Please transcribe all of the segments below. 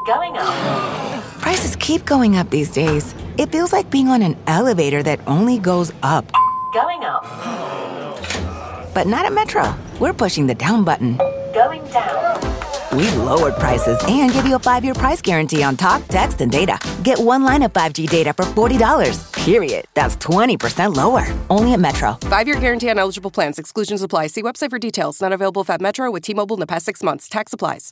Going up. Prices keep going up these days. It feels like being on an elevator that only goes up. Going up. But not at Metro. We're pushing the down button. Going down. We've lowered prices and give you a 5-year price guarantee on talk, text, and data. Get one line of 5G data for $40, period. That's 20% lower. Only at Metro. 5-year guarantee on eligible plans. Exclusions apply. See website for details. Not available at Metro with T-Mobile in the past 6 months. Tax applies.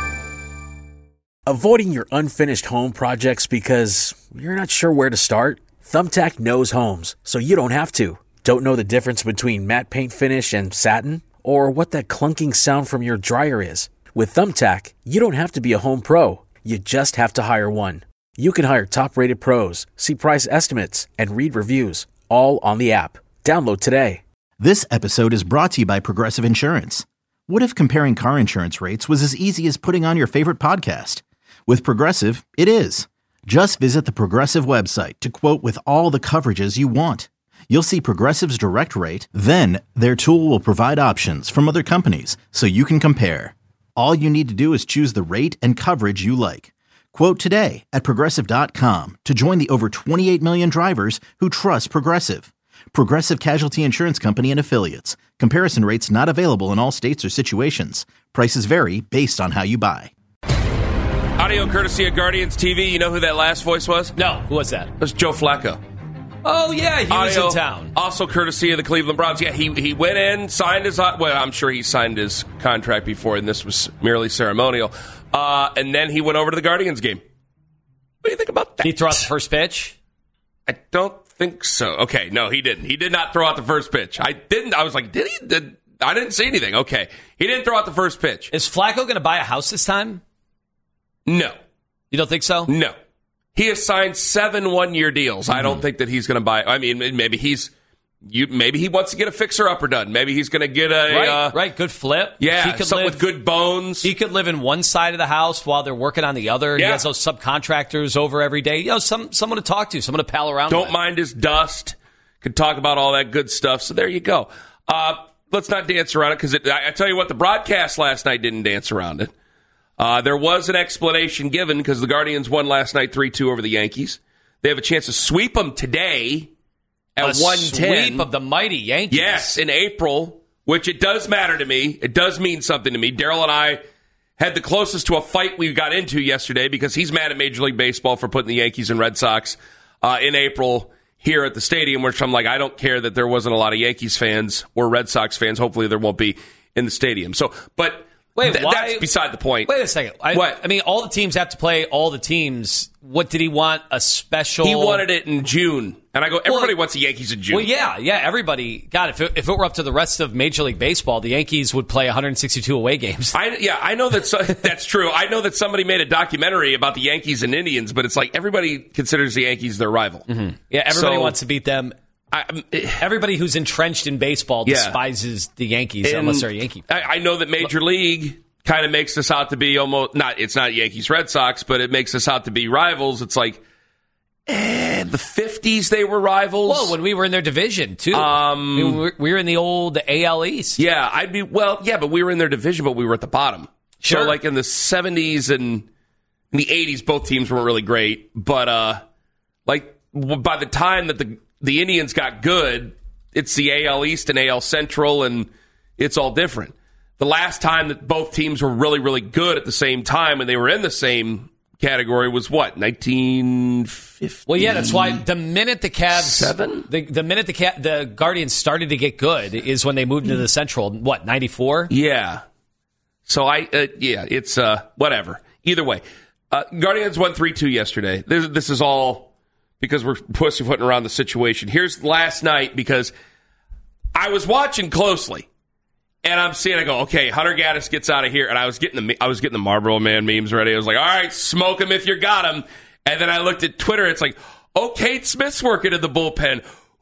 Avoiding your unfinished home projects because you're not sure where to start? Thumbtack knows homes, so you don't have to. Don't know the difference between matte paint finish and satin? Or what that clunking sound from your dryer is? With Thumbtack, you don't have to be a home pro. You just have to hire one. You can hire top-rated pros, see price estimates, and read reviews, all on the app. Download today. This episode is brought to you by Progressive Insurance. What if comparing car insurance rates was as easy as putting on your favorite podcast? With Progressive, it is. Just visit the Progressive website to quote with all the coverages you want. You'll see Progressive's direct rate, then their tool will provide options from other companies so you can compare. All you need to do is choose the rate and coverage you like. Quote today at Progressive.com to join the over 28 million drivers who trust Progressive. Progressive Casualty Insurance Company and Affiliates. Comparison rates not available in all states or situations. Prices vary based on how you buy. Audio courtesy of Guardians TV. You know who that last voice was? No, who was that? It was Joe Flacco. Oh, yeah, he was in town. Also courtesy of the Cleveland Browns. Yeah, he went in, signed his... Well, I'm sure he signed his contract before, and this was merely ceremonial. And then he went over to the Guardians game. What do you think about that? Did he throw out the first pitch? I don't think so. Okay, no, he didn't. He did not throw out the first pitch. I was like, did he? I didn't see anything. Okay, he didn't throw out the first pitch. Is Flacco going to buy a house this time? No. You don't think so? No. He has signed 7 one-year deals. I don't think that he's going to buy. I mean, maybe maybe he wants to get a fixer-upper done. Maybe he's going to get a right. Good flip. Yeah, something with good bones. He could live in one side of the house while they're working on the other. Yeah. He has those subcontractors over every day. You know, someone to talk to, someone to pal around. Don't with. mind his dust. Could talk about all that good stuff. So there you go. Let's not dance around it because I tell you what, the broadcast last night didn't dance around it. There was an explanation given because the Guardians won last night 3-2 over the Yankees. They have a chance to sweep them today at 110. Sweep of the mighty Yankees. Yes, in April, which it does matter to me. It does mean something to me. Daryl and I had the closest to a fight we got into yesterday because he's mad at Major League Baseball for putting the Yankees and Red Sox in April here at the stadium, which I'm like, I don't care that there wasn't a lot of Yankees fans or Red Sox fans. Hopefully there won't be in the stadium. So, but... Wait, that's beside the point. Wait a second. What? I mean, all the teams have to play all the teams. What did he want? A special? He wanted it in June. And I go, everybody wants the Yankees in June. Well, yeah, everybody. God, if it were up to the rest of Major League Baseball, the Yankees would play 162 away games. I know that that's true. I know that somebody made a documentary about the Yankees and Indians, but it's like everybody considers the Yankees their rival. Mm-hmm. Yeah, everybody wants to beat them. Everybody who's entrenched in baseball despises the Yankees unless they're a Yankee fan. I know that Major League kind of makes us out to be it's not Yankees Red Sox, but it makes us out to be rivals. It's like the 50s they were rivals. Well, when we were in their division too. We were in the old AL East. Yeah, but we were in their division, but we were at the bottom. Sure. So like in the 70s and in the 80s, both teams weren't really great, but like by the time that the Indians got good, it's the AL East and AL Central, and it's all different. The last time that both teams were really, really good at the same time and they were in the same category was what, 1950? Well, yeah, that's why the minute the Cavs... 7? The minute the Guardians started to get good is when they moved into the Central, 94? Yeah. So it's whatever. Either way. Guardians won 3-2 yesterday. This is all... because we're pussyfooting around the situation. Here's last night, because I was watching closely, and I'm seeing, I go, okay, Hunter Gaddis gets out of here, and I was getting the Marlboro Man memes ready. I was like, all right, smoke him if you got him. And then I looked at Twitter. It's like, oh, Cade Smith's working in the bullpen.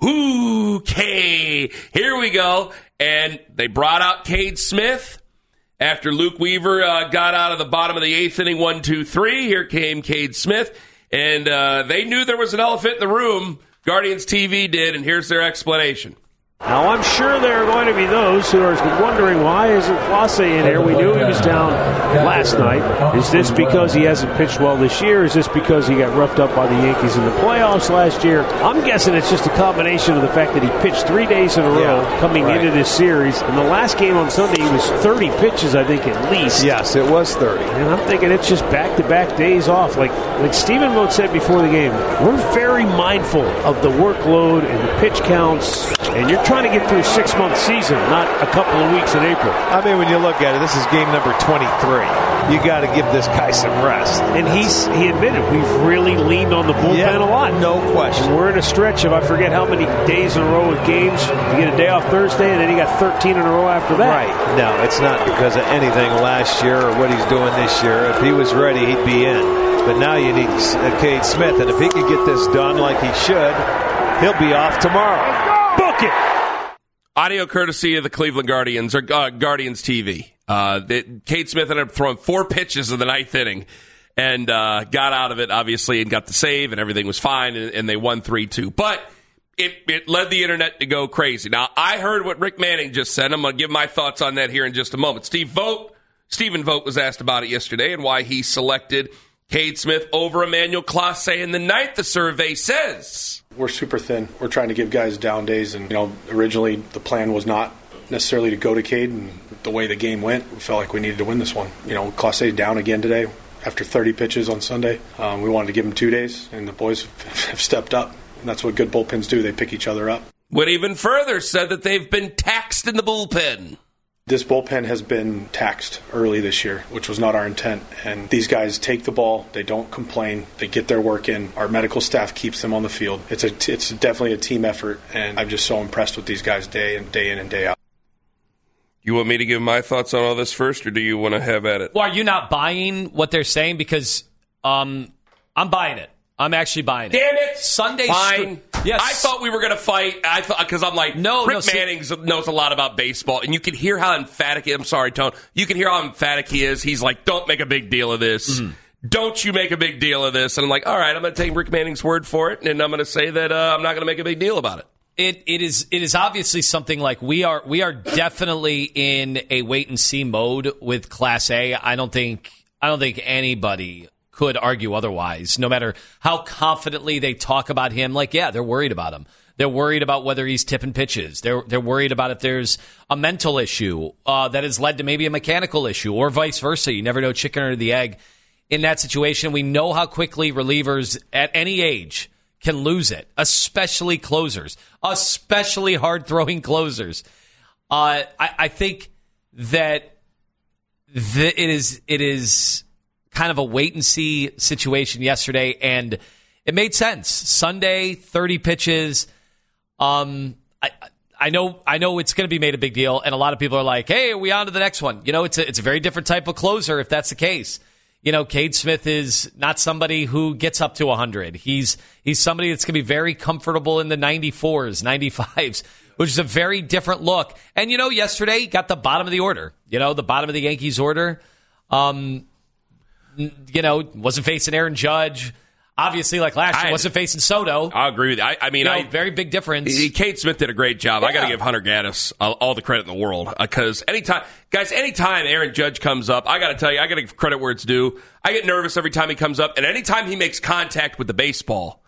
Okay, here we go. And they brought out Cade Smith after Luke Weaver got out of the bottom of the 8th inning, 1-2-3. Here came Cade Smith. And they knew there was an elephant in the room. Guardians TV did, and here's their explanation. Now, I'm sure there are going to be those who are wondering, why isn't Clase in here? We knew he was down last night. Is this because he hasn't pitched well this year? Is this because he got roughed up by the Yankees in the playoffs last year? I'm guessing it's just a combination of the fact that he pitched 3 days in a row coming into this series. In the last game on Sunday, he was 30 pitches, I think, at least. Yes, it was 30. And I'm thinking it's just back-to-back days off. Like Stephen Vogt said before the game, we're very mindful of the workload and the pitch counts, and you're trying to get through a 6-month season, not a couple of weeks in April. I mean, when you look at it, this is game number 23. You got to give this guy some rest. And he admitted we've really leaned on the bullpen a lot. No question. And we're in a stretch of I forget how many days in a row with games. You get a day off Thursday, and then he got 13 in a row after that. Right. No, it's not because of anything last year or what he's doing this year. If he was ready, he'd be in. But now you need Cade Smith, and if he can get this done like he should, he'll be off tomorrow. Book it! Audio courtesy of the Cleveland Guardians, or Guardians TV. Cade Smith ended up throwing 4 pitches in the 9th inning and got out of it, obviously, and got the save, and everything was fine, and they won 3-2. But it led the internet to go crazy. Now, I heard what Rick Manning just said. I'm going to give my thoughts on that here in just a moment. Stephen Vogt was asked about it yesterday and why he selected Cade Smith over Emmanuel Clase in the 9th, the survey says. We're super thin. We're trying to give guys down days, and originally the plan was not necessarily to go to Cade, and the way the game went, we felt like we needed to win this one. Clase down again today after 30 pitches on Sunday. We wanted to give him 2 days, and the boys have stepped up. And that's what good bullpens do. They pick each other up. Went even further, said that they've been taxed in the bullpen. This bullpen has been taxed early this year, which was not our intent. And these guys take the ball. They don't complain. They get their work in. Our medical staff keeps them on the field. It's definitely a team effort, and I'm just so impressed with these guys day in and day out. You want me to give my thoughts on all this first, or do you want to have at it? Well, are you not buying what they're saying? Because I'm buying it. I'm actually buying it. Damn it! Sunday. Fine. Yes. I thought we were going to fight. I thought, because I'm like, Rick Manning knows a lot about baseball, and you can hear how emphatic. I'm sorry, Tone. You can hear how emphatic he is. He's like, "Don't make a big deal of this. Mm-hmm. Don't you make a big deal of this." And I'm like, "All right, I'm going to take Rick Manning's word for it, and I'm going to say that I'm not going to make a big deal about it." It is obviously something like we are definitely in a wait and see mode with Clase. I don't think anybody could argue otherwise, no matter how confidently they talk about him. Like, yeah, they're worried about him. They're worried about whether he's tipping pitches. They're worried about if there's a mental issue that has led to maybe a mechanical issue, or vice versa. You never know, chicken or the egg. In that situation, we know how quickly relievers at any age can lose it, especially closers, especially hard-throwing closers. I think that it is kind of a wait-and-see situation yesterday, and it made sense. Sunday, 30 pitches. I know it's going to be made a big deal, and a lot of people are like, "Hey, are we on to the next one?" It's a very different type of closer if that's the case. Cade Smith is not somebody who gets up to 100. He's somebody that's going to be very comfortable in the 94s, 95s, which is a very different look. And, yesterday he got the bottom of the order, the bottom of the Yankees order. Wasn't facing Aaron Judge. Obviously, like last year, wasn't facing Soto. I agree with you. I mean, very big difference. Cade Smith did a great job. Yeah. I got to give Hunter Gaddis all the credit in the world, because anytime Aaron Judge comes up, I got to tell you, I got to give credit where it's due. I get nervous every time he comes up, and anytime he makes contact with the baseball,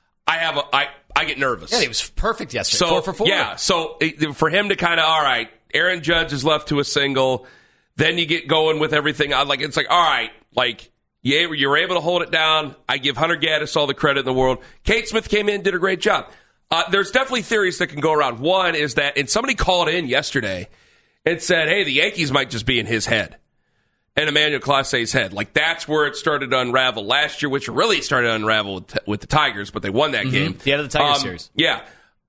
I get nervous. Yeah, he was perfect yesterday. 4 for 4. Yeah, so for him to kind of, all right, Aaron Judge is left to a single, then you get going with everything. It's like, all right, like, yeah, you were able to hold it down. I give Hunter Gaddis all the credit in the world. Cade Smith came in and did a great job. There's definitely theories that can go around. One is that, and somebody called in yesterday and said, hey, the Yankees might just be in his head and Emmanuel Clase's head. Like, that's where it started to unravel last year, which really started to unravel with the Tigers, but they won that game. The end of the Tigers series. Yeah.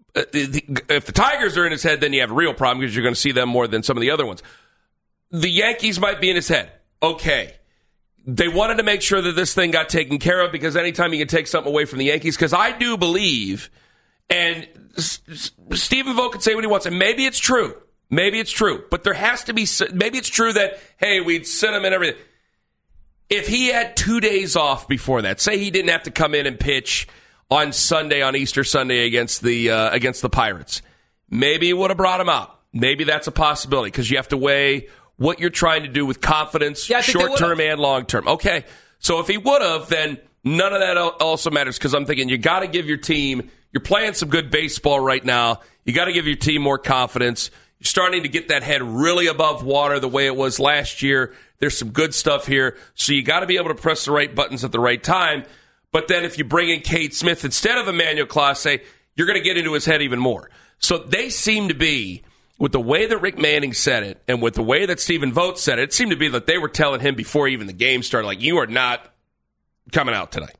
If the Tigers are in his head, then you have a real problem, because you're going to see them more than some of the other ones. The Yankees might be in his head. Okay. They wanted to make sure that this thing got taken care of, because anytime you can take something away from the Yankees, because I do believe, and Stephen Vogt can say what he wants, and maybe it's true, but there has to be, maybe it's true that, hey, we'd sent him and everything. If he had 2 days off before that, say he didn't have to come in and pitch on Sunday, on Easter Sunday against the Pirates, maybe you would have brought him out. Maybe that's a possibility because you have to weigh what you're trying to do with confidence, short-term and long-term. Okay, so if he would have, then none of that also matters because I'm thinking you got to give your team, you're playing some good baseball right now, you got to give your team more confidence. You're starting to get that head really above water the way it was last year. There's some good stuff here, so you got to be able to press the right buttons at the right time. But then if you bring in Cade Smith instead of Emmanuel Clase, you're going to get into his head even more. So they seem to be, with the way that Rick Manning said it and with the way that Stephen Vogt said it, it seemed to be that they were telling him before even the game started, like, you are not coming out tonight.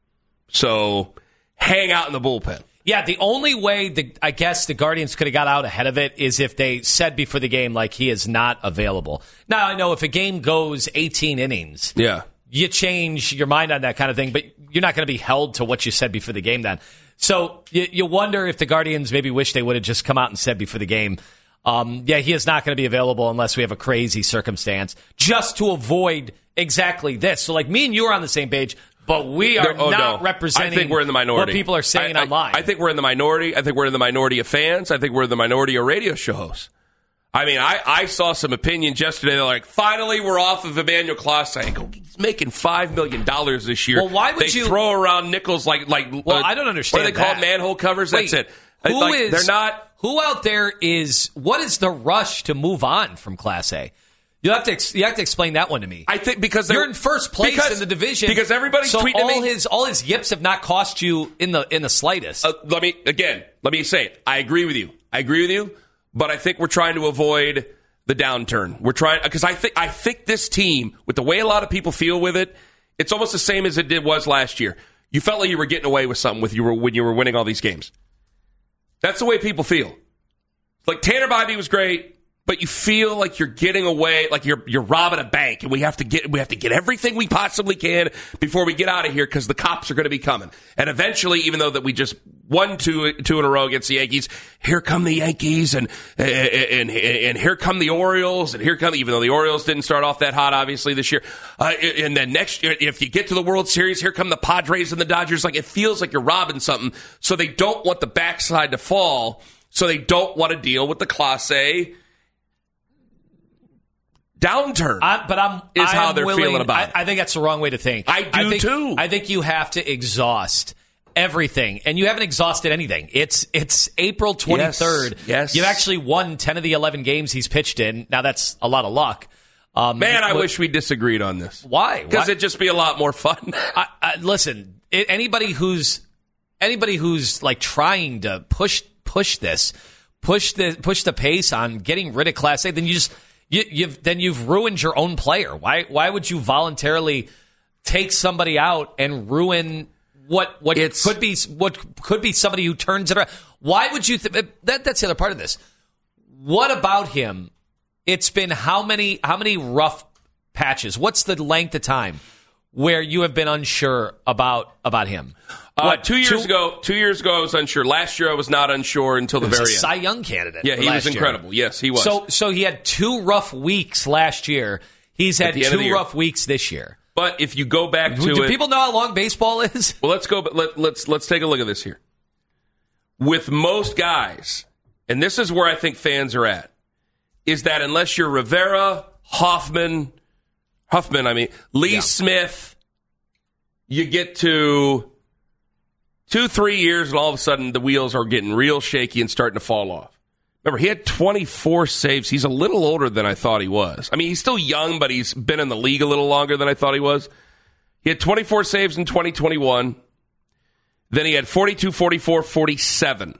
So hang out in the bullpen. Yeah, the only way I guess the Guardians could have got out ahead of it is if they said before the game, like, he is not available. Now, I know if a game goes 18 innings, you change your mind on that kind of thing, but you're not going to be held to what you said before the game then. So you wonder if the Guardians maybe wish they would have just come out and said before the game, he is not going to be available unless we have a crazy circumstance, just to avoid exactly this. So, like, me and you are on the same page, but we are not representing I think we're in the minority. What people are saying online. I think we're in the minority. I think we're in the minority of fans. I think we're in the minority of radio show hosts. I mean, I saw some opinions yesterday. They're like, finally, we're off of Emmanuel Clase. I go, he's making $5 million this year. Well, why would they throw around nickels like well, I don't understand. What are they called? Manhole covers? Wait, that's it. They're not. Who out there is? What is the rush to move on from Class A? You have to explain that one to me. I think because you're in first place in the division. Because everybody's tweeting me. All his yips have not cost you in the slightest. Let me say it. I agree with you. But I think we're trying to avoid the downturn. We're trying because I think this team, with the way a lot of people feel with it, it's almost the same as it was last year. You felt like you were getting away with something when you were winning all these games. That's the way people feel. Like Tanner Bybee was great, but you feel like you're getting away, like you're robbing a bank, and we have to get everything we possibly can before we get out of here because the cops are going to be coming. And eventually, even though that we just won two in a row against the Yankees, here come the Yankees, and here come the Orioles, and here come, even though the Orioles didn't start off that hot, obviously this year. And then next year, if you get to the World Series, here come the Padres and the Dodgers. Like, it feels like you're robbing something. So they don't want the backside to fall. So they don't want to deal with the Class A downturn. How they're feeling about it. I think that's the wrong way to think. I do too. I think you have to exhaust everything, and you haven't exhausted anything. It's April 23rd. Yes. You've actually won 10 of the 11 games he's pitched in. Now that's a lot of luck. I wish we disagreed on this. Why? Because it'd just be a lot more fun. Listen, anybody who's like trying to push the pace on getting rid of Class A, then you've ruined your own player. Why would you voluntarily take somebody out and ruin what could be somebody who turns it around? Why would you? That's the other part of this. What about him? It's been how many rough patches? What's the length of time where you have been unsure about him? 2 years ago, I was unsure. Last year, I was not unsure until the very end. Cy Young candidate. Yeah, he was incredible. Yes, he was. So he had 2 rough weeks last year. He's had 2 rough weeks this year. But if you go back to do people know how long baseball is? Well, let's go. But let's take a look at this here. With most guys, and this is where I think fans are at, is that unless you're Rivera, Huffman, Lee Smith, you get to 2-3 years, and all of a sudden the wheels are getting real shaky and starting to fall off. Remember, he had 24 saves. He's a little older than I thought he was. I mean, he's still young, but he's been in the league a little longer than I thought he was. He had 24 saves in 2021. Then he had 42, 44, 47.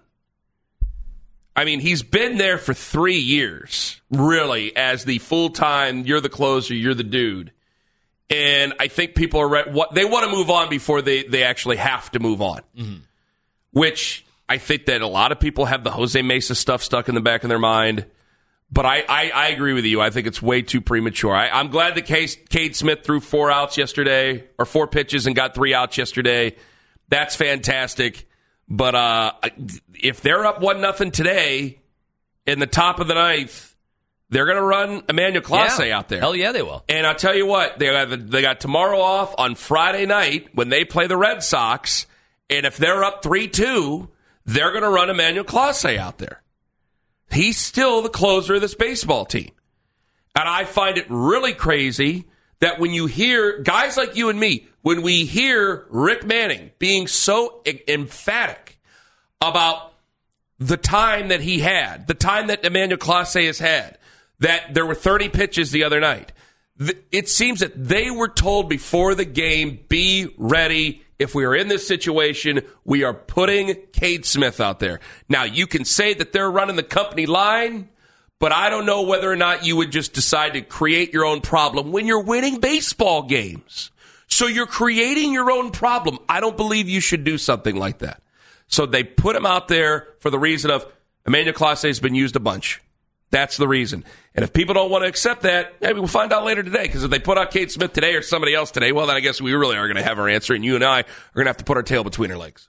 I mean, he's been there for 3 years, really, as the full-time, you're the closer, you're the dude. And I think people are they want to move on before they actually have to move on, which I think that a lot of people have the Jose Mesa stuff stuck in the back of their mind. But I agree with you. I think it's way too premature. I'm glad that Cade Smith threw 4 outs yesterday, or 4 pitches and got 3 outs yesterday. That's fantastic. But if they're up 1-0 today in the top of the 9th, they're going to run Emmanuel Clase out there. Hell yeah, they will. And I'll tell you what, they got tomorrow off on Friday night when they play the Red Sox. And if they're up 3-2, they're going to run Emmanuel Clase out there. He's still the closer of this baseball team. And I find it really crazy that when you hear guys like you and me, when we hear Rick Manning being so emphatic about the time that he had, the time that Emmanuel Clase has had, that there were 30 pitches the other night, it seems that they were told before the game, be ready. If we are in this situation, we are putting Cade Smith out there. Now, you can say that they're running the company line, but I don't know whether or not you would just decide to create your own problem when you're winning baseball games. So you're creating your own problem. I don't believe you should do something like that. So they put him out there for the reason of Emmanuel Clase has been used a bunch. That's the reason. And if people don't want to accept that, maybe we'll find out later today. Because if they put out Cade Smith today or somebody else today, well, then I guess we really are going to have our answer. And you and I are going to have to put our tail between our legs.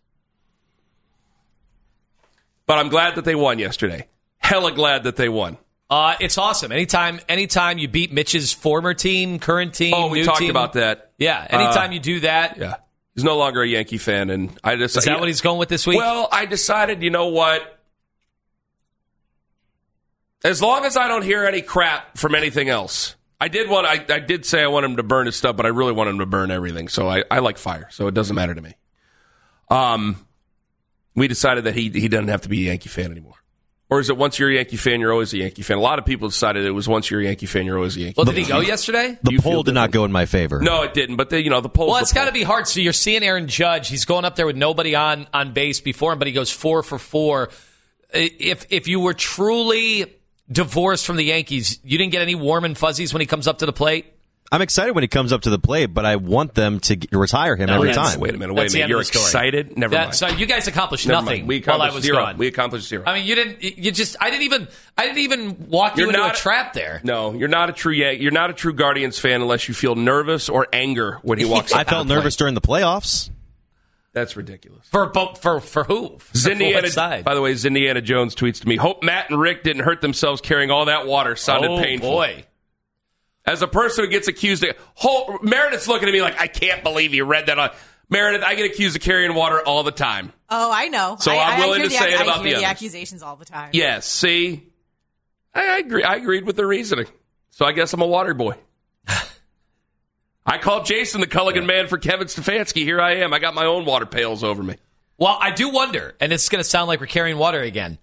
But I'm glad that they won yesterday. Hella glad that they won. It's awesome. Anytime you beat Mitch's former team, current team, oh, we new talked team, about that. Yeah, anytime you do that. Yeah. He's no longer a Yankee fan. And is that what he's going with this week? Well, I decided, you know what? As long as I don't hear any crap from anything else. I did say I want him to burn his stuff, but I really want him to burn everything. So I like fire, so it doesn't matter to me. We decided that he doesn't have to be a Yankee fan anymore. Or is it once you're a Yankee fan, you're always a Yankee fan? A lot of people decided it was once you're a Yankee fan, you're always a Yankee fan. Well, did he go yesterday? The poll did not go in my favor. No, it didn't. But the poll. Well, it's got to be hard. So you're seeing Aaron Judge. He's going up there with nobody on base before him, but he goes 4 for 4. If you were truly divorced from the Yankees, you didn't get any warm and fuzzies when he comes up to the plate? I'm excited when he comes up to the plate, but I want them to retire him every time. Wait a minute. You're excited? Never mind. So you guys accomplished Never nothing mind. We while I accomplished was zero. gone. We accomplished zero. I mean, I didn't even walk you into a trap there. No, you're not a true Guardians fan unless you feel nervous or anger when he walks up. I felt nervous during the playoffs. That's ridiculous. For who? Zindiana, by the way, Zindiana Jones tweets to me, hope Matt and Rick didn't hurt themselves carrying all that water. Sounded painful. Boy. As a person who gets accused of... Meredith's looking at me like, I can't believe you read that on... Meredith, I get accused of carrying water all the time. Oh, I know. So I'm willing to say it about the others. I hear the accusations all the time. Yes, see? I agree. I agreed with the reasoning. So I guess I'm a water boy. I called Jason the Culligan man for Kevin Stefanski. Here I am. I got my own water pails over me. Well, I do wonder, and it's going to sound like we're carrying water again.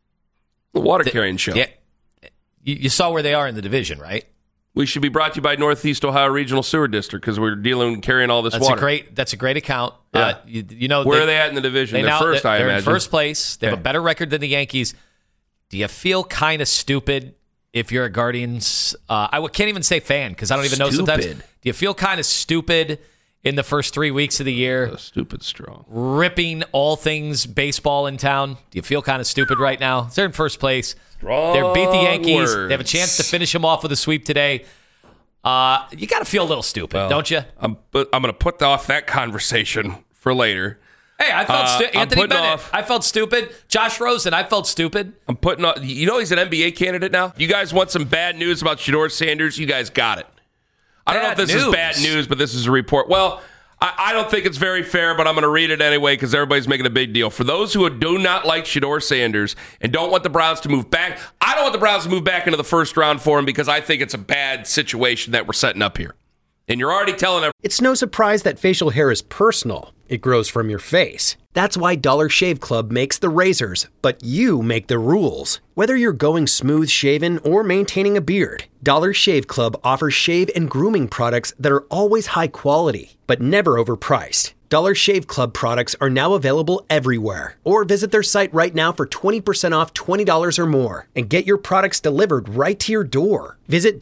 The water carrying show. Yeah. You saw where they are in the division, right? We should be brought to you by Northeast Ohio Regional Sewer District because we're carrying all this water. That's a great account. Yeah. Where are they at in the division? They're first, I imagine. They're in first place. They have a better record than the Yankees. Do you feel kind of stupid if you're a Guardians? I can't even say fan because I don't even know sometimes. Do you feel kind of stupid in the first 3 weeks of the year? Stupid strong. Ripping all things baseball in town. Do you feel kind of stupid right now? They're in first place. They beat the Yankees. Words. They have a chance to finish them off with a sweep today. You got to feel a little stupid, don't you? I'm going to put off that conversation for later. Hey, I felt Anthony Bennett. I felt stupid. Josh Rosen. I felt stupid. I'm putting off. You know he's an NBA candidate now. You guys want some bad news about Shedeur Sanders? You guys got it. I don't know if this is bad news, but this is a report. Well, I don't think it's very fair, but I'm going to read it anyway because everybody's making a big deal. For those who do not like Shedeur Sanders and don't want the Browns to move back, I don't want the Browns to move back into the first round for him because I think it's a bad situation that we're setting up here. And you're already telling everyone. It's no surprise that facial hair is personal. It grows from your face. That's why Dollar Shave Club makes the razors, but you make the rules. Whether you're going smooth shaven or maintaining a beard, Dollar Shave Club offers shave and grooming products that are always high quality, but never overpriced. Dollar Shave Club products are now available everywhere. Or visit their site right now for 20% off $20 or more and get your products delivered right to your door. Visit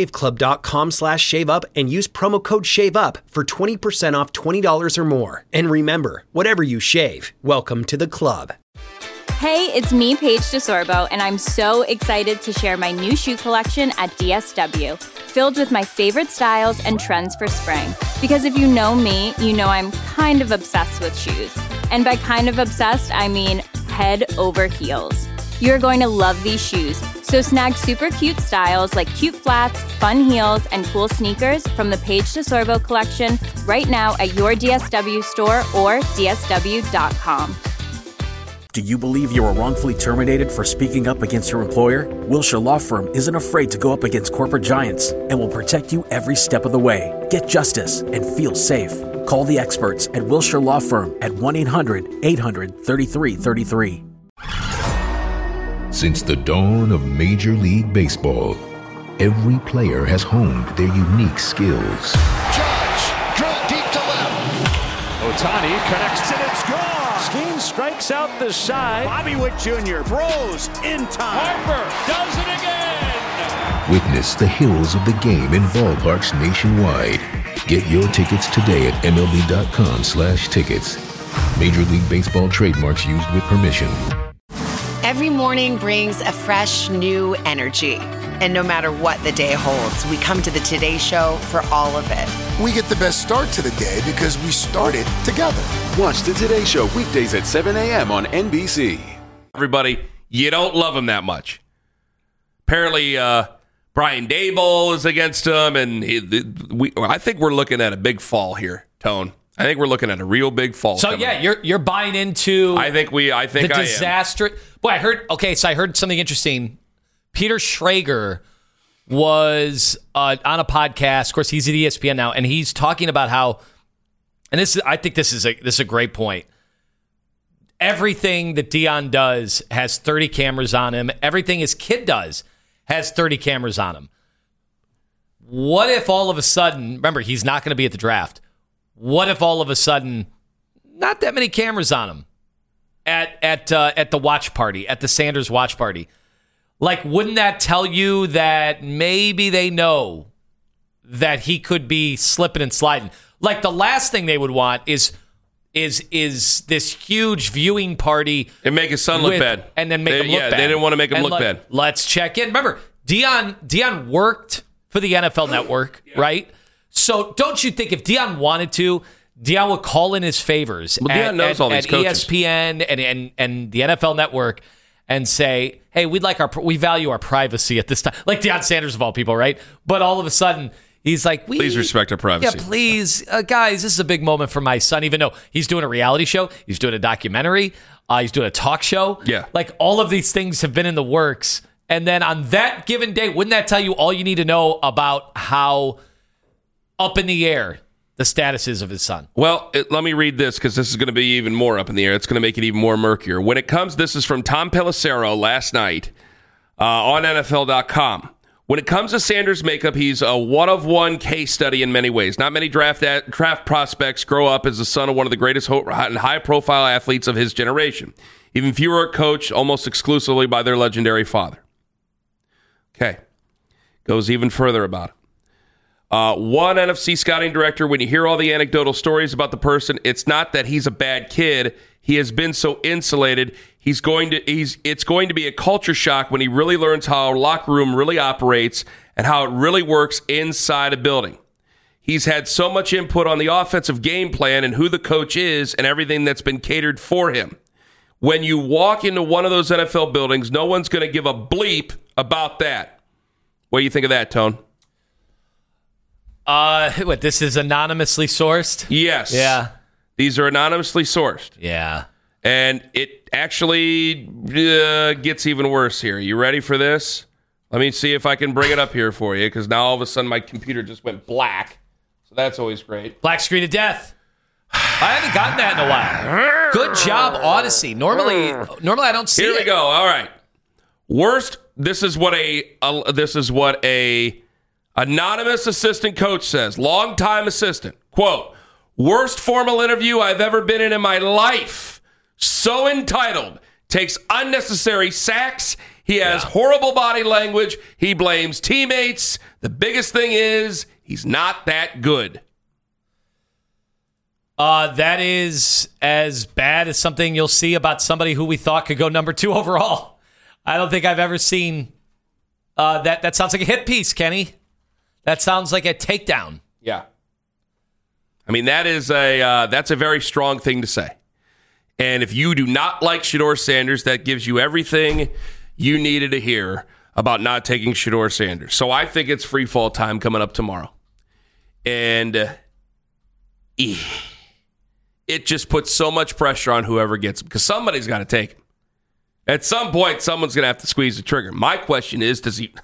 dollarshaveclub.com/shaveup and use promo code SHAVEUP for 20% off $20 or more. And remember, whatever you shave, welcome to the club. Hey, it's me, Paige DeSorbo, and I'm so excited to share my new shoe collection at DSW, filled with my favorite styles and trends for spring. Because if you know me, you know I'm kind of obsessed with shoes. And by kind of obsessed, I mean head over heels. You're going to love these shoes, so snag super cute styles like cute flats, fun heels, and cool sneakers from the Paige DeSorbo collection right now at your DSW store or dsw.com. Do you believe you were wrongfully terminated for speaking up against your employer? Wilshire Law Firm isn't afraid to go up against corporate giants and will protect you every step of the way. Get justice and feel safe. Call the experts at Wilshire Law Firm at 1-800-800-3333. Since the dawn of Major League Baseball, every player has honed their unique skills. Judge, drill deep to left. Ohtani connects and it's gone. Skeen strikes out the side. Bobby Witt Jr. throws in time. Harper does it again. Witness the heroes of the game in ballparks nationwide. Get your tickets today at MLB.com/tickets. Major League Baseball trademarks used with permission. Every morning brings a fresh, new energy. And no matter what the day holds, we come to the Today Show for all of it. We get the best start to the day because we started together. Watch the Today Show weekdays at 7 a.m. on NBC. Everybody, you don't love him that much. Apparently, Brian Daboll is against him, and I think we're looking at a big fall here, Tone. I think we're looking at a real big fall. So yeah, you're buying into. I think the disaster. Boy, I heard something interesting. Peter Schrager was on a podcast. Of course, he's at ESPN now, and he's talking about how. And I think this is a great point. Everything that Deion does has 30 cameras on him. Everything his kid does has 30 cameras on him. What if all of a sudden, remember, he's not going to be at the draft. What if all of a sudden, not that many cameras on him at the watch party, at the Sanders watch party? Like, wouldn't that tell you that maybe they know that he could be slipping and sliding? Like, the last thing they would want is this huge viewing party and make his son look bad, and then make him look bad. They didn't want to make him look bad. Let's check in. Remember, Deion worked for the NFL Network, right? So don't you think if Deion wanted to, Deion would call in his favors Deion knows all these coaches. ESPN and the NFL Network and say, hey, we value our privacy at this time. Like Deion Sanders of all people, right? But all of a sudden, he's like, please respect our privacy. Yeah, please, guys, this is a big moment for my son, even though he's doing a reality show, he's doing a documentary, he's doing a talk show. Yeah. Like, all of these things have been in the works. And then on that given day, wouldn't that tell you all you need to know about how up in the air the status is of his son? Well, let me read this because this is going to be even more up in the air. It's going to make it even more murkier. When it comes, this is from Tom Pelissero last night on NFL.com. When it comes to Sanders' makeup, he's a one-of-one case study in many ways. Not many draft prospects grow up as the son of one of the greatest and high-profile athletes of his generation. Even fewer are coached almost exclusively by their legendary father. Okay. Goes even further about it. One NFC scouting director, when you hear all the anecdotal stories about the person, it's not that he's a bad kid. He has been so insulated. It's going to be a culture shock when he really learns how a locker room really operates and how it really works inside a building. He's had so much input on the offensive game plan and who the coach is and everything that's been catered for him. When you walk into one of those NFL buildings, no one's going to give a bleep about that. What do you think of that, Tone? This is anonymously sourced? Yes. Yeah. These are anonymously sourced. Yeah. And it actually gets even worse here. You ready for this? Let me see if I can bring it up here for you, because now all of a sudden my computer just went black. So that's always great. Black screen of death. I haven't gotten that in a while. Good job, Odyssey. Normally I don't see it. Here we go. All right. Worst. This is what a anonymous assistant coach says. Longtime assistant. Quote, worst formal interview I've ever been in my life. So entitled. Takes unnecessary sacks. He has horrible body language. He blames teammates. The biggest thing is he's not that good. That is as bad as something you'll see about somebody who we thought could go number 2 overall. I don't think I've ever seen that. That sounds like a hit piece, Kenny. That sounds like a takedown. Yeah. I mean, that's a very strong thing to say. And if you do not like Shedeur Sanders, that gives you everything you needed to hear about not taking Shedeur Sanders. So I think it's free fall time coming up tomorrow. And it just puts so much pressure on whoever gets him, because somebody's got to take him. At some point, someone's going to have to squeeze the trigger. My question is,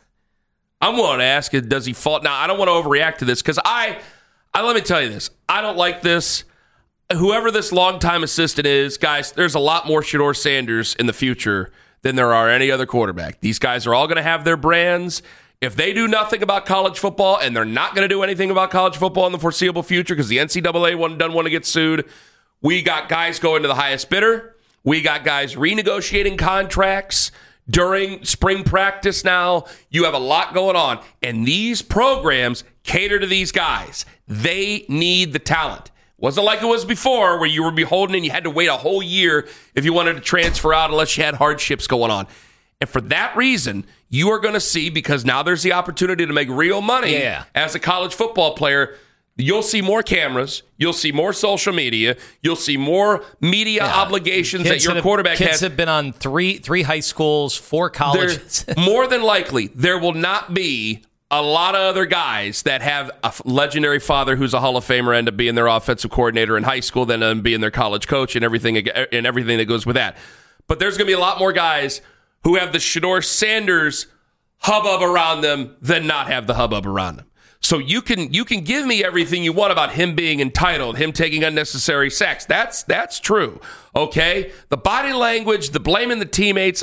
I'm willing to ask, does he fall? Now, I don't want to overreact to this because let me tell you this. I don't like this. Whoever this longtime assistant is, guys, there's a lot more Shedeur Sanders in the future than there are any other quarterback. These guys are all going to have their brands. If they do nothing about college football, and they're not going to do anything about college football in the foreseeable future because the NCAA doesn't want to get sued, we got guys going to the highest bidder. We got guys renegotiating contracts during spring practice now. You have a lot going on. And these programs cater to these guys. They need the talent. Wasn't like it was before where you were beholden and you had to wait a whole year if you wanted to transfer out unless you had hardships going on. And for that reason, you are going to see, because now there's the opportunity to make real money as a college football player, you'll see more cameras, you'll see more social media, you'll see more media obligations that your quarterback has. Kids have been on three high schools, 4 colleges. More than likely, there will not be a lot of other guys that have a legendary father who's a Hall of Famer, end up being their offensive coordinator in high school, then being their college coach and everything that goes with that. But there's going to be a lot more guys who have the Shedeur Sanders hubbub around them than not have the hubbub around them. So you can give me everything you want about him being entitled, him taking unnecessary sacks. That's true. Okay? The body language, the blaming the teteammates,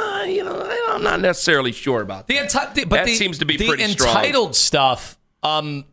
I'm not necessarily sure about that. That seems to be pretty strong. The entitled stuff, I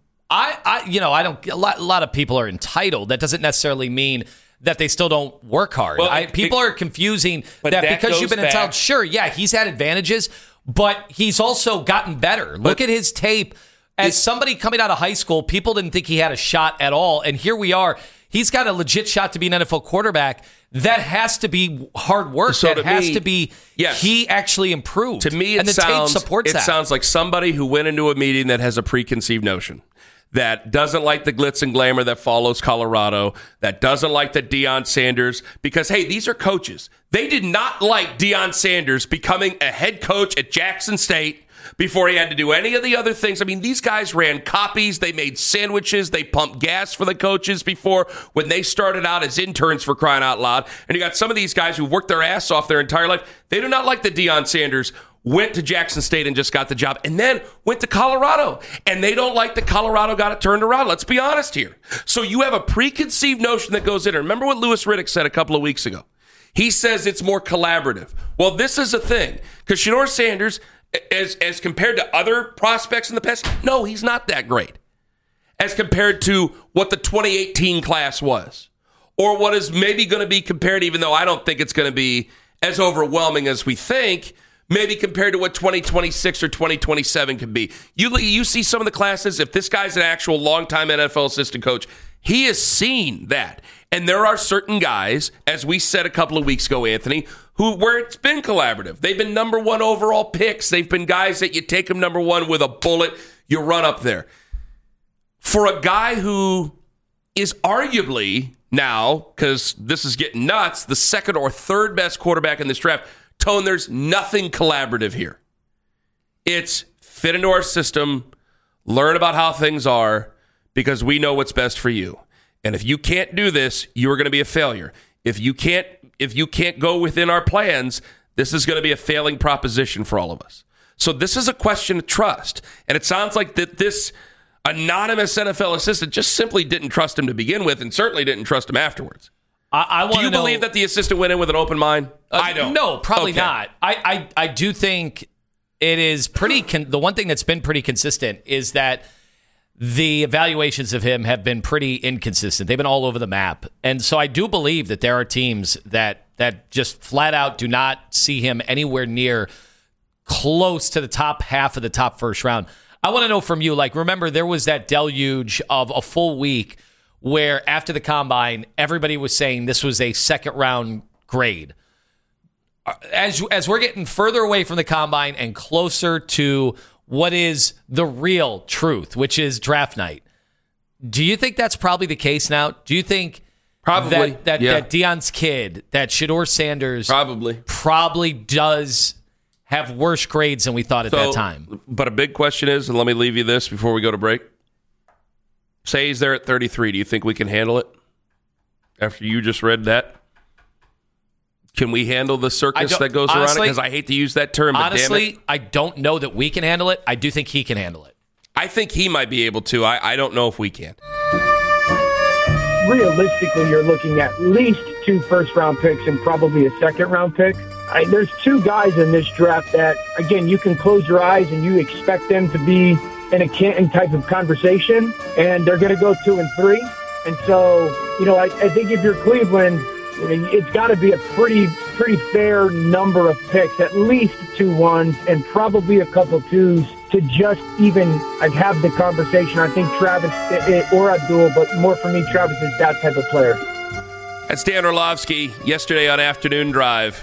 don't. A lot of people are entitled. That doesn't necessarily mean that they still don't work hard. People are confusing that because you've been entitled. Sure, yeah, he's had advantages, but he's also gotten better. Look at his tape. As somebody coming out of high school, people didn't think he had a shot at all, and here we are. He's got a legit shot to be an NFL quarterback. That has to be hard work. So that has to be he actually improved. To me, and the tape supports that. It sounds like somebody who went into a meeting that has a preconceived notion, that doesn't like the glitz and glamour that follows Colorado, that doesn't like the Deion Sanders, because, hey, these are coaches. They did not like Deion Sanders becoming a head coach at Jackson State before he had to do any of the other things. I mean, these guys ran copies, they made sandwiches, they pumped gas for the coaches before when they started out as interns, for crying out loud. And you got some of these guys who worked their ass off their entire life. They do not like the Deion Sanders, went to Jackson State and just got the job, and then went to Colorado. And they don't like that Colorado got it turned around. Let's be honest here. So you have a preconceived notion that goes in. And remember what Louis Riddick said a couple of weeks ago. He says it's more collaborative. Well, this is a thing. Because Shedeur Sanders, as compared to other prospects in the past, no, he's not that great. As compared to what the 2018 class was. Or what is maybe going to be compared, even though I don't think it's going to be as overwhelming as we think, maybe compared to what 2026 or 2027 could be. You see some of the classes, if this guy's an actual longtime NFL assistant coach, he has seen that. And there are certain guys, as we said a couple of weeks ago, Anthony, where it's been collaborative. They've been number 1 overall picks. They've been guys that you take them number 1 with a bullet, you run up there. For a guy who is arguably now, because this is getting nuts, the second or third best quarterback in this draft, Tone, there's nothing collaborative here. It's fit into our system, learn about how things are, because we know what's best for you. And if you can't do this, you are going to be a failure. If you can't go within our plans, this is going to be a failing proposition for all of us. So this is a question of trust. And it sounds like that this anonymous NFL assistant just simply didn't trust him to begin with, and certainly didn't trust him afterwards. Do you believe that the assistant went in with an open mind? I don't. No, probably not. I do think it is pretty. The one thing that's been pretty consistent is that the evaluations of him have been pretty inconsistent. They've been all over the map. And so I do believe that there are teams that just flat out do not see him anywhere near close to the top half of the top first round. I want to know from you, remember there was that deluge of a full week where after the combine, everybody was saying this was a second round grade. As we're getting further away from the combine and closer to what is the real truth, which is draft night, do you think that's probably the case now? Do you think probably that Deion's kid, that Shedeur Sanders probably does have worse grades than we thought at that time? But a big question is, and let me leave you this before we go to break. Say he's there at 33. Do you think we can handle it after you just read that? Can we handle the circus that goes around it? Because I hate to use that term, but honestly, damn it. I don't know that we can handle it. I do think he can handle it. I think he might be able to. I don't know if we can. Realistically, you're looking at least 2 first-round picks and probably a second-round pick. There's 2 guys in this draft that, again, you can close your eyes and you expect them to be in a Canton type of conversation, and they're going to go 2 and 3. And so, I think if you're Cleveland, it's got to be a pretty fair number of picks, at least 2 1s and probably a couple 2s to just even have the conversation. I think Travis or Abdul, but more for me, Travis is that type of player. That's Dan Orlovsky yesterday on Afternoon Drive.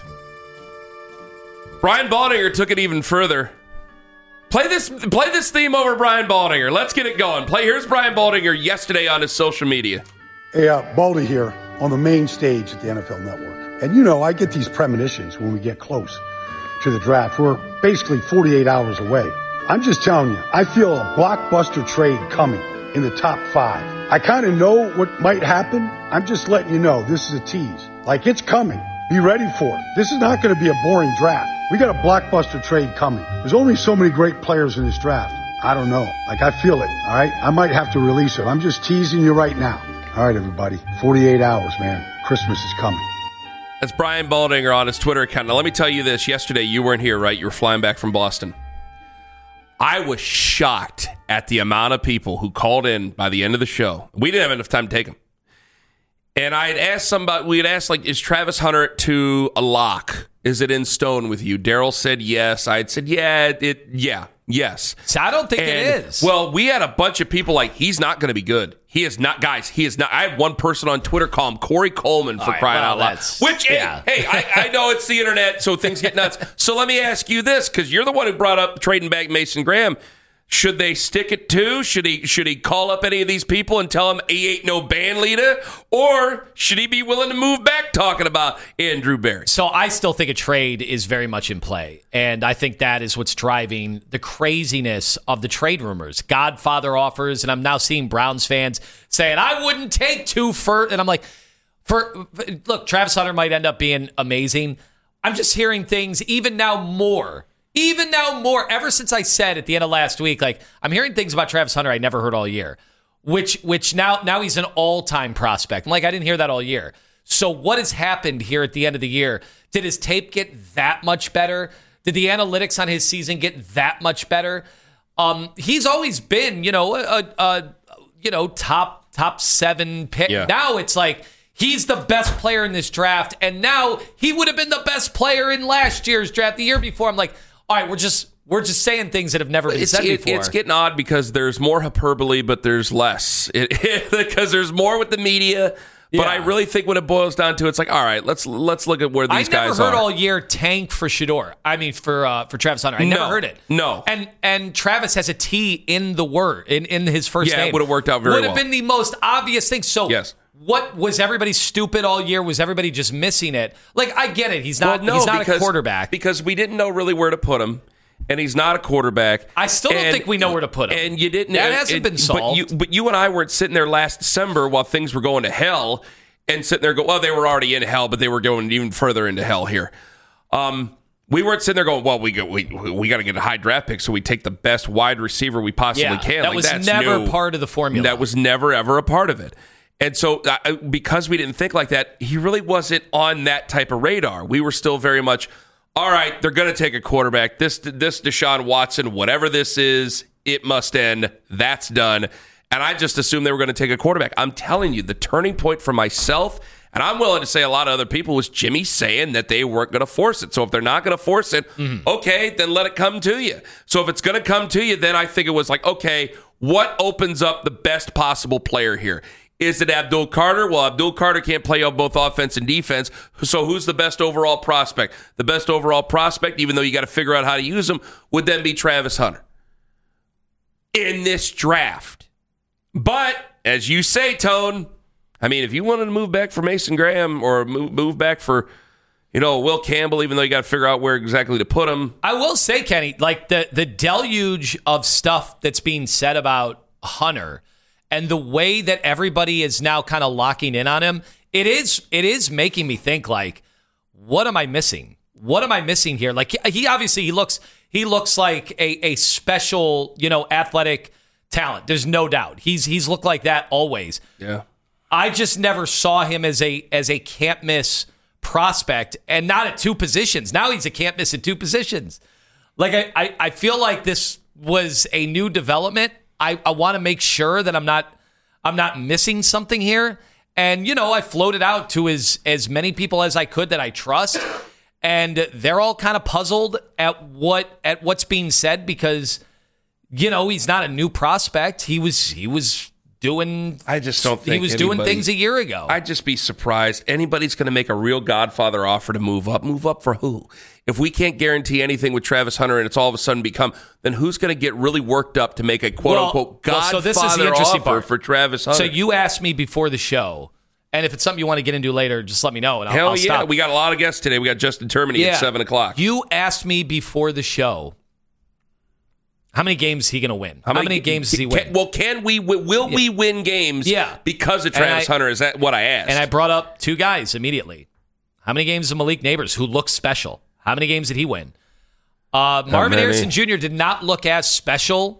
Brian Baldinger took it even further. Play this theme over Brian Baldinger. Let's get it going. Here's Brian Baldinger yesterday on his social media. Hey, Baldy here on the main stage at the NFL Network. And I get these premonitions when we get close to the draft. We're basically 48 hours away. I'm just telling you, I feel a blockbuster trade coming in the top 5. I kind of know what might happen. I'm just letting you know this is a tease. Like, it's coming. Be ready for it. This is not going to be a boring draft. We got a blockbuster trade coming. There's only so many great players in this draft. I don't know. I feel it, all right? I might have to release it. I'm just teasing you right now. All right, everybody. 48 hours, man. Christmas is coming. That's Brian Baldinger on his Twitter account. Now, let me tell you this. Yesterday, you weren't here, right? You were flying back from Boston. I was shocked at the amount of people who called in by the end of the show. We didn't have enough time to take them. And I had asked somebody, is Travis Hunter to a lock? Is it in stone with you? Daryl said yes. I had said, yes. So I don't think it is. Well, we had a bunch of people he's not going to be good. He is not, guys. He is not. I had one person on Twitter call him Corey Coleman for crying out loud. I know it's the internet, so things get nuts. So let me ask you this, because you're the one who brought up trading back Mason Graham. Should they stick it to? Should he call up any of these people and tell them he ain't no band leader? Or should he be willing to move back talking about Andrew Berry? So I still think a trade is very much in play. And I think that is what's driving the craziness of the trade rumors. Godfather offers, and I'm now seeing Browns fans saying, I wouldn't take 2 first. And I'm like, look, Travis Hunter might end up being amazing. I'm just hearing things even now more, ever since I said at the end of last week, I'm hearing things about Travis Hunter I never heard all year, which now he's an all-time prospect. I didn't hear that all year. So what has happened here at the end of the year? Did his tape get that much better? Did the analytics on his season get that much better? He's always been, top 7 pick. Yeah. Now it's he's the best player in this draft, and now he would have been the best player in last year's draft, the year before. I'm like, all right, we're just saying things that have never been said before. It's getting odd because there's more hyperbole, but there's less. Because there's more with the media. But I really think when it boils down to it, it's all right, let's look at where these guys are. I never heard all year tank for Shedeur. I mean, for Travis Hunter. I never heard it. No. And Travis has a T in the word, in his first name. Yeah, it would have worked out very well. Would have been the most obvious thing. So yes. What was everybody stupid all year? Was everybody just missing it? I get it. He's not a quarterback. Because we didn't know really where to put him, and he's not a quarterback. I still don't think we know where to put him. And you didn't. That hasn't been solved. But you and I weren't sitting there last December while things were going to hell and sitting there going, well, they were already in hell, but they were going even further into hell here. We weren't sitting there going, well, we got to get a high draft pick, so we take the best wide receiver we possibly can. That was never part of the formula. That was never, ever a part of it. And so because we didn't think like that, he really wasn't on that type of radar. We were still very much, all right, they're going to take a quarterback. This Deshaun Watson, whatever this is, it must end. That's done. And I just assumed they were going to take a quarterback. I'm telling you, the turning point for myself, and I'm willing to say a lot of other people, was Jimmy saying that they weren't going to force it. So if they're not going to force it, okay, then let it come to you. So if it's going to come to you, then I think it was okay, what opens up the best possible player here? Is it Abdul Carter? Well, Abdul Carter can't play on both offense and defense. So who's the best overall prospect? The best overall prospect, even though you got to figure out how to use him, would then be Travis Hunter in this draft. But as you say, Tone, I mean, if you wanted to move back for Mason Graham or move back for, Will Campbell, even though you got to figure out where exactly to put him. I will say, Kenny, the deluge of stuff that's being said about Hunter and the way that everybody is now kind of locking in on him, it is making me think what am I missing? What am I missing here? Like he obviously he looks like a special, athletic talent. There's no doubt. He's looked like that always. Yeah. I just never saw him as a can't miss prospect, and not at two positions. Now he's a can't miss at two positions. Like I feel like this was a new development. I want to make sure that I'm not missing something here. And I floated out to as many people as I could that I trust, and they're all kind of puzzled at what's being said because he's not a new prospect. He was doing. I just don't think he was doing things a year ago. I'd just be surprised. Anybody's going to make a real Godfather offer to move up. Move up for who? If we can't guarantee anything with Travis Hunter and it's all of a sudden then who's going to get really worked up to make a quote-unquote Godfather so this is the interesting offer part. for Travis Hunter? So you asked me before the show, and if it's something you want to get into later, just let me know. And I'll yeah, stop. We got a lot of guests today. We got Justin Termini at 7 o'clock. You asked me before the show, how many games is he going to win? How many games does he win? Will we win games because of Travis Hunter? Is that what I asked? And I brought up two guys immediately. How many games did Malik Neighbors, who looks special, how many games did he win? Marvin Harrison Jr. did not look as special.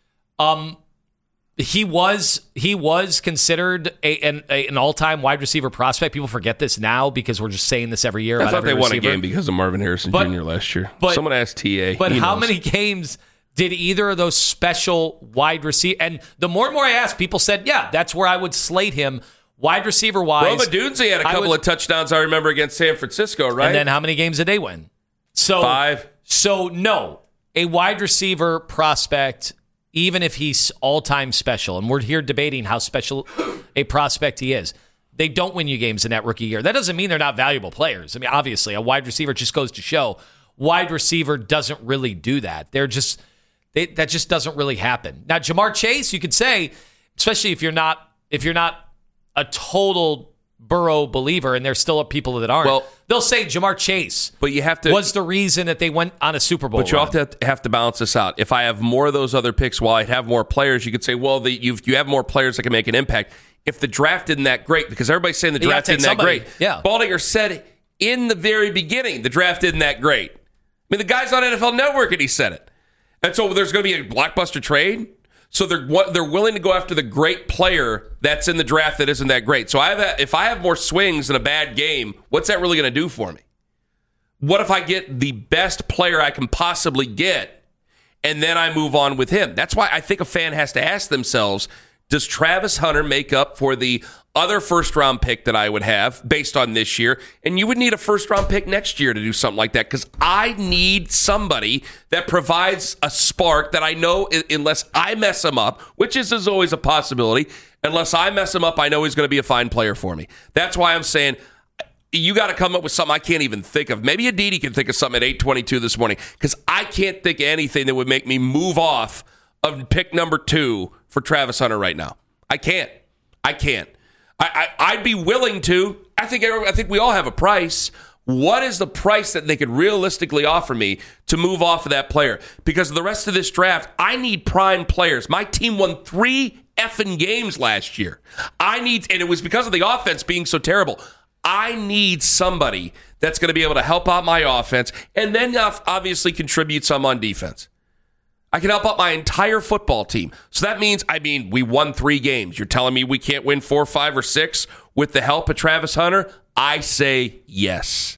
He was considered an all-time wide receiver prospect. People forget this now because we're just saying this every year. I thought they won a game because of Marvin Harrison Jr. last year. Someone asked TA. But how many games did either of those special wide receiver? And the more and more I asked, people said, yeah, that's where I would slate him wide receiver-wise. Roma Dunze had a couple of touchdowns, I remember, against San Francisco, right? And then how many games did they win? 5. So, no, a wide receiver prospect, even if he's all-time special, and we're here debating how special a prospect he is, they don't win you games in that rookie year. That doesn't mean they're not valuable players. I mean, obviously, a wide receiver just goes to show wide receiver doesn't really do that. That just doesn't really happen. Now, Jamar Chase, you could say, especially if you're not a total Burrow believer, and there's still people that aren't. Well, they'll say Jamar Chase was the reason that they went on a Super Bowl. But you have to balance this out. If I have more of those other picks while I'd have more players, you could say, well, you have more players that can make an impact. If the draft isn't that great, because everybody's saying the draft isn't that great. Yeah. Baldinger said in the very beginning, the draft isn't that great. I mean, the guy's on NFL Network, and he said it. And so there's going to be a blockbuster trade. So they're willing to go after the great player that's in the draft that isn't that great. So if I have more swings in a bad game, what's that really going to do for me? What if I get the best player I can possibly get, and then I move on with him? That's why I think a fan has to ask themselves, does Travis Hunter make up for the other first-round pick that I would have based on this year? And you would need a first-round pick next year to do something like that, because I need somebody that provides a spark that I know, unless I mess him up, which is always a possibility, unless I mess him up, I know he's going to be a fine player for me. That's why I'm saying you got to come up with something I can't even think of. Maybe Aditi can think of something at 8:22 this morning, because I can't think of anything that would make me move off of pick number 2 for Travis Hunter right now. I can't. I'd be willing to. I think we all have a price. What is the price that they could realistically offer me to move off of that player? Because the rest of this draft, I need prime players. My team won 3 effing games last year. And it was because of the offense being so terrible. I need somebody that's going to be able to help out my offense and then obviously contribute some on defense. I can help out my entire football team. So that means, we won 3 games. You're telling me we can't win 4, 5, or 6 with the help of Travis Hunter? I say yes.